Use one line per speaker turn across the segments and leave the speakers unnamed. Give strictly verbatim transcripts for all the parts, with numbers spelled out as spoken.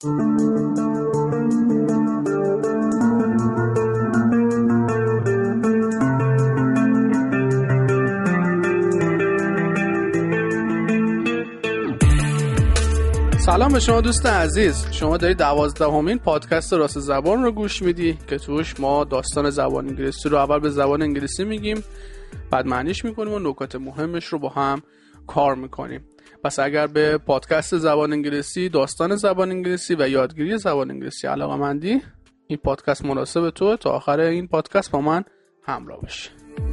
سلام به شما دوست عزیز. شما دارید دوازدهمین پادکست راست زبان رو گوش میدی که توش ما داستان زبان انگلیسی رو اول به زبان انگلیسی میگیم، بعد معنیش میکنیم و نکات مهمش رو با هم کار میکنیم. پس اگر به پادکست زبان انگلیسی، داستان زبان انگلیسی و یادگیری زبان انگلیسی علاقه‌مندی، این پادکست مناسب توه. تا آخر این پادکست با من همراه باش.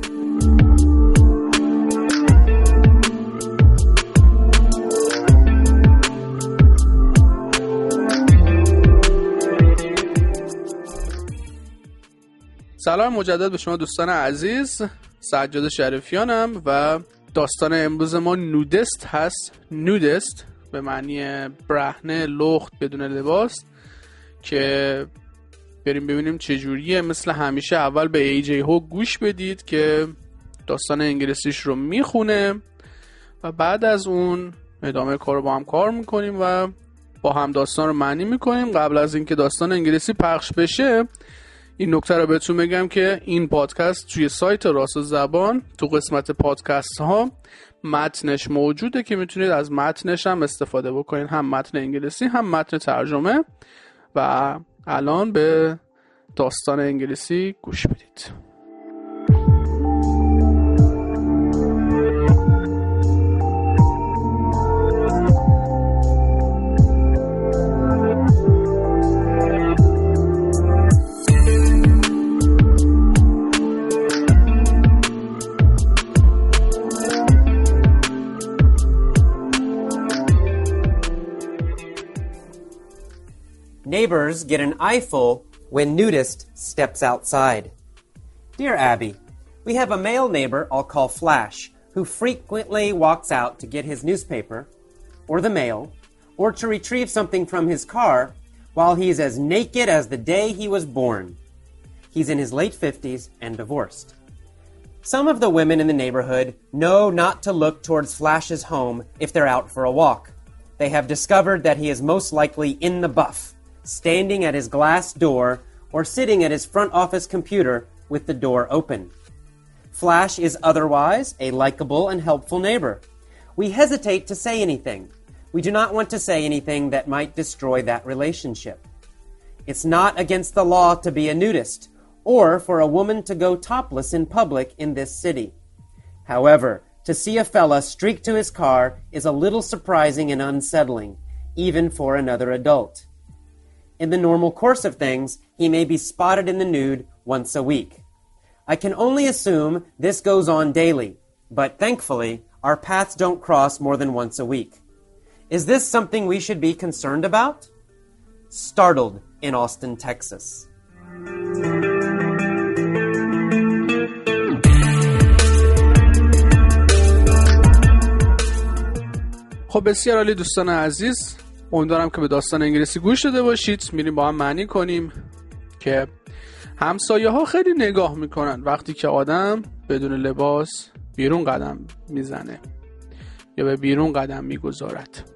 سلام مجدد به شما دوستان عزیز. سجاد شریفیانم و داستان امروز ما نودست هست. نودست به معنی برهنه، لخت، بدون لباس، که بریم ببینیم چجوریه. مثل همیشه اول به ای جی هوک گوش بدید که داستان انگلیسیش رو میخونه و بعد از اون ادامه کار رو با هم کار میکنیم و با هم داستان رو معنی میکنیم. قبل از اینکه داستان انگلیسی پخش بشه این نکته رو بهتون بگم که این پادکست توی سایت راست زبان تو قسمت پادکست ها متنش موجوده که میتونید از متنش هم استفاده بکنید، هم متن انگلیسی هم متن ترجمه. و الان به داستان انگلیسی گوش بدید.
Neighbors get an eyeful when nudist steps outside. Dear Abby, we have a male neighbor I'll call Flash, who frequently walks out to get his newspaper, or the mail, or to retrieve something from his car while he's as naked as the day he was born. He's in his late fifties and divorced. Some of the women in the neighborhood know not to look towards Flash's home if they're out for a walk. They have discovered that he is most likely in the buff, standing at his glass door or sitting at his front office computer with the door open. Flash is otherwise a likable and helpful neighbor. We hesitate to say anything. We do not want to say anything that might destroy that relationship. It's not against the law to be a nudist or for a woman to go topless in public in this city. However, to see a fella streak to his car is a little surprising and unsettling, even for another adult. In the normal course of things, he may be spotted in the nude once a week. I can only assume this goes on daily, but thankfully, our paths don't cross more than once a week. Is this something we should be concerned about? Startled in Austin, Texas.
خب بسیار عالی دوستان عزیز، امیدوارم که به داستان انگلیسی گوش داده باشید. میریم با هم معنی کنیم که همسایه ها خیلی نگاه میکنن وقتی که آدم بدون لباس بیرون قدم میزنه یا به بیرون قدم میگذارد.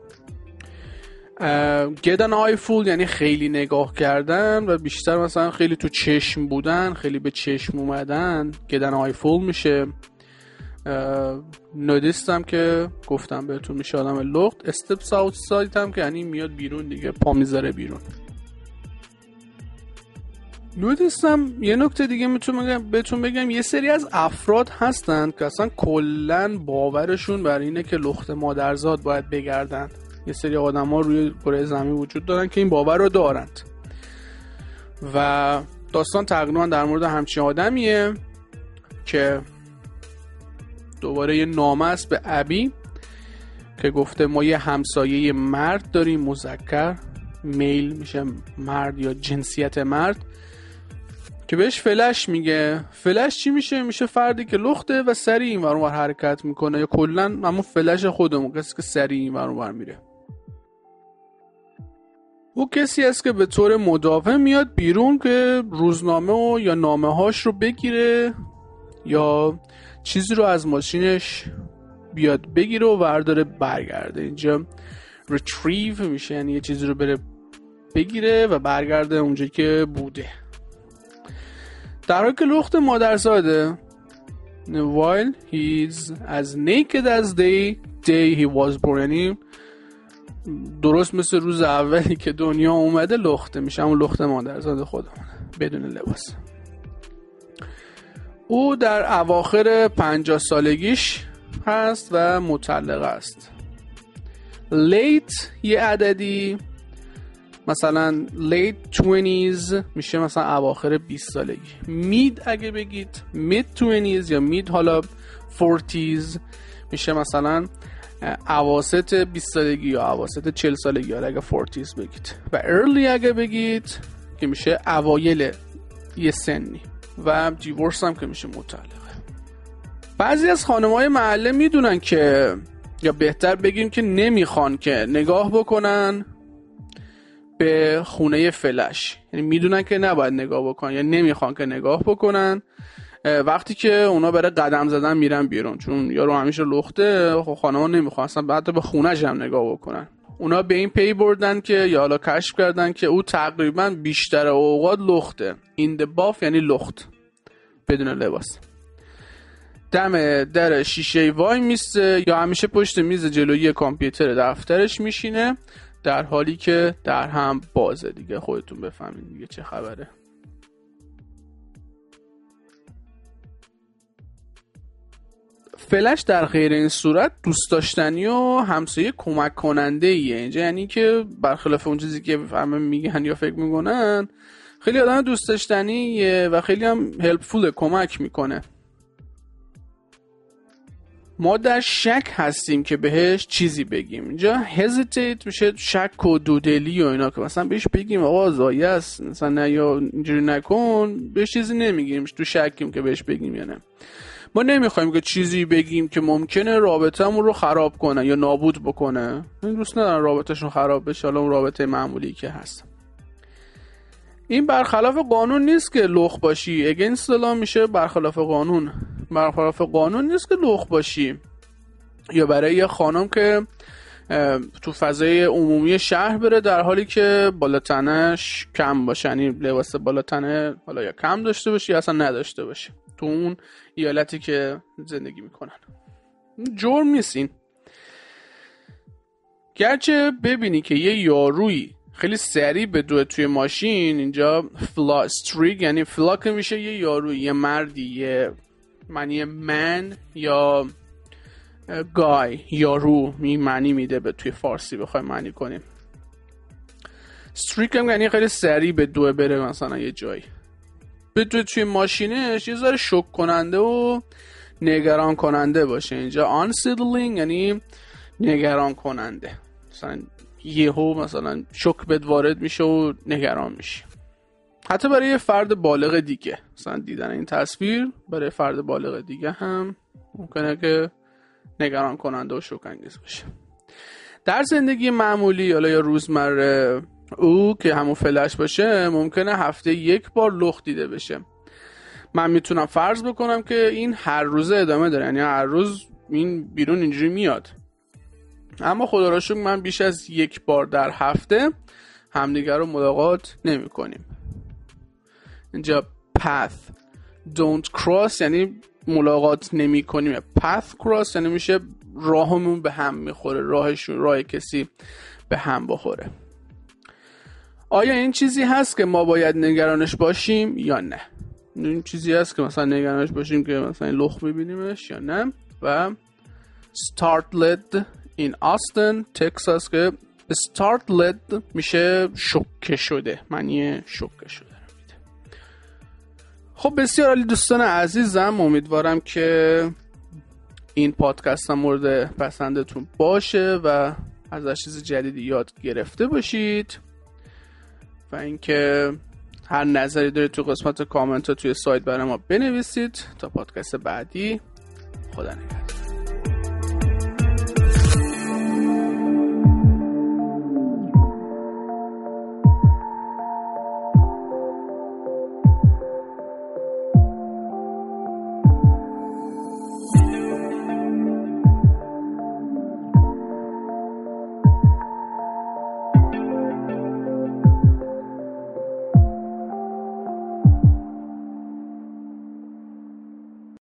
get an eyeful یعنی خیلی نگاه کردن و بیشتر مثلا خیلی تو چشم بودن، خیلی به چشم اومدن. get an eyeful میشه. نودیست هم که گفتم بهتون میشه آدم لخت. استپس اوتساید هم که یعنی میاد بیرون دیگه، پا میذاره بیرون. نودیست هم یه نکته دیگه میتونم بهتون بگم، یه سری از افراد هستن که اصلا کلن باورشون بر اینه که لخت مادرزاد باید بگردن. یه سری آدم ها روی کره زمین وجود دارن که این باور رو دارند و داستان تقریبا در مورد همچین آدمیه که دوباره یه نامه است به ابی که گفته ما یه همسایه مرد داریم، مذکر، میل میشه مرد یا جنسیت مرد، که بهش فلش میگه. فلش چی میشه؟ میشه فردی که لخته و سریع این ور اون ور حرکت میکنه، یا کلا همون فلش خودمون، کسی که سریع این ور اون ور میره. او کسی است که به طور مداوم میاد بیرون که روزنامه و یا نامه هاش رو بگیره یا چیزی رو از ماشینش بیاد بگیره و ورداره برگرده. اینجا retrieve میشه یعنی یه چیزی رو بره بگیره و برگرده اونجایی که بوده. در حالی که لخت مادرزاده while he's as naked as the day he was born، یعنی درست مثل روز اولی که دنیا اومده لخته میشه، همون لخت مادرزاد خودمونه بدون لباس. او در اواخر پنجاه سالگیش هست و مطلق است. late یه عددی مثلا late twenties میشه مثلا اواخر بیست سالگی. mid اگه بگید mid twenties یا mid حالا forties میشه مثلا اواسط بیست سالگی یا اواسط چهل سالگی حالا اگه forties بگید. و early اگه بگید که میشه اوایل یه سنی. و دیورس هم که میشه مطلقه. بعضی از خانم‌های محله میدونن که، یا بهتر بگیم که نمیخوان که نگاه بکنن به خونه فلش، یعنی میدونن که نباید نگاه بکنن یا نمیخوان که نگاه بکنن وقتی که اونا برای قدم زدن میرن بیرون، چون یارو همیشه لخته. خب خانم‌ها نمیخوان اصلا حتی به خونه‌ش هم نگاه بکنن. اونا به این پی بردن که یا حالا کشف کردن که او تقریبا بیشتر اوقات لخته. این دباف یعنی لخت بدون لباس. دم در شیشه وای میسته یا همیشه پشت میز جلویی کامپیوتر دفترش میشینه در حالی که در هم بازه. دیگه خودتون بفهمین دیگه چه خبره. فلش در غیر این صورت دوست داشتنی و همسایه کمک کننده ایه اینجا، یعنی که برخلاف اون چیزی که همه میگن یا فکر میکنن، خیلی آدم دوست داشتنیه و خیلی هم هلپفول، کمک میکنه. ما در شک هستیم که بهش چیزی بگیم. اینجا hesitate میشه شک و دودلی و اینا، که مثلا بهش بگیم آقا زایه است مثلا نه یا اینجوری نکن، بهش چیزی نمیگیم، تو شکیم که بهش بگیم یا نه. ما نمیخوایم که چیزی بگیم که ممکنه رابطه‌مون رو خراب کنه یا نابود بکنه. این دوست ندارن رابطه‌شون خراب بشه، حالا اون رابطه معمولی که هست. این برخلاف قانون نیست که لخ باشی. against the law میشه برخلاف قانون. برخلاف قانون نیست که لخ باشی. یا برای یه خانم که تو فضای عمومی شهر بره در حالی که بالاتنش کم باشه، یعنی لباس بالاتنه حالا یا کم داشته باشه یا اصلا نداشته باشه تو اون ایالتی که زندگی میکنن. جرم نیست این. گرچه ببینی که یه یارویی خیلی سریع به دوه توی ماشین، اینجا فلا استریک یعنی فلا که میشه یه یارویی، یه مردی، یه معنی من یا گای، یارو می معنی میده به توی فارسی بخوایم معنی کنیم. استریک هم یعنی خیلی سریع به دوه بره مثلا یه جایی. به دوه توی ماشینش یه ذره شوک کننده و نگران کننده باشه. اینجا unsettling یعنی نگران کننده، مثلا یهو مثلا شوک بهت وارد میشه و نگران میشه. حتی برای یه فرد بالغ دیگه، مثلا دیدن این تصویر برای فرد بالغ دیگه هم ممکنه که نگران کننده و شوک انگیز باشه. در زندگی معمولی حالا یا روزمره او که همون فلش باشه ممکنه هفته یک بار لخت دیده بشه. من میتونم فرض بکنم که این هر روزه ادامه داره، یعنی هر روز این بیرون اینجوری میاد. اما خدا را شکر من بیش از یک بار در هفته همدیگر رو ملاقات نمی کنیم. اینجا path don't cross یعنی ملاقات نمی کنیم. path cross یعنی میشه راهمون به هم میخوره، راهشون راه کسی به هم بخوره. آیا این چیزی هست که ما باید نگرانش باشیم یا نه؟ این چیزی هست که مثلا نگرانش باشیم که مثلا لخت میبینیمش یا نه؟ و startled in Austin تگزاس که startled میشه شوکه شده، معنی شوکه شده. خب بسیار عالی دوستان عزیزم، امیدوارم که این پادکست هم مورد پسندتون باشه و ازش چیز جدیدی یاد گرفته باشید و اینکه هر نظری دارید تو قسمت کامنت ها توی سایت برای ما بنویسید. تا پادکست بعدی، خدا نگهدار.